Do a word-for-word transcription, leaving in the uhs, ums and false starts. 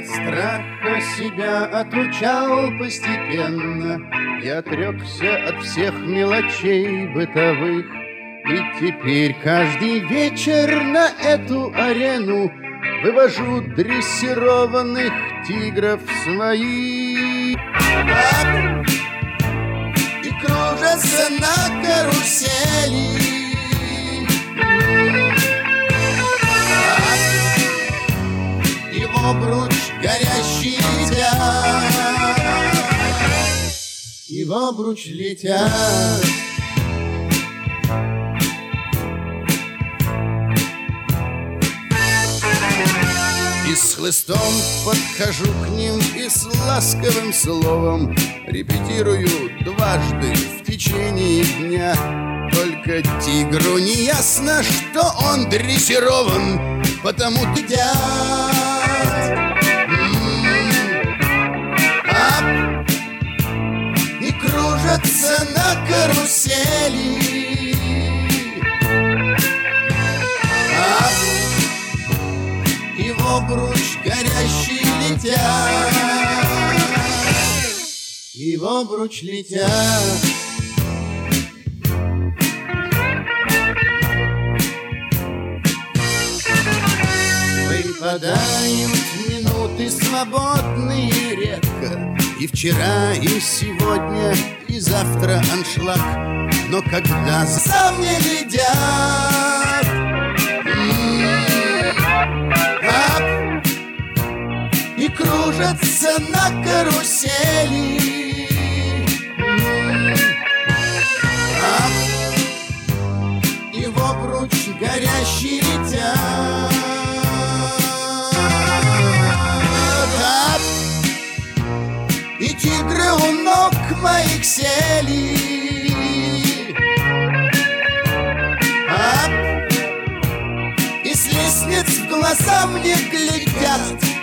От страха себя отлучал постепенно, я отрекся от всех мелочей бытовых. И теперь каждый вечер на эту арену вывожу дрессированных тигров своих. И кружатся на карусели. И в обруч горящий летят. И в обруч летят. И с хлыстом подхожу к ним и с ласковым словом репетирую дважды в течение дня. Только тигру не ясно, что он дрессирован, потому едят. Ап! И кружатся на карусели. И в обруч горящий летят. И в обруч летят. Выпадают минуты свободные редко. И вчера, и сегодня, и завтра аншлаг. Но когда за мне глядят, и кружатся на карусели. И в обруч горящий летят. И тигры у ног моих сели. И с лестниц в глаза мне глядят.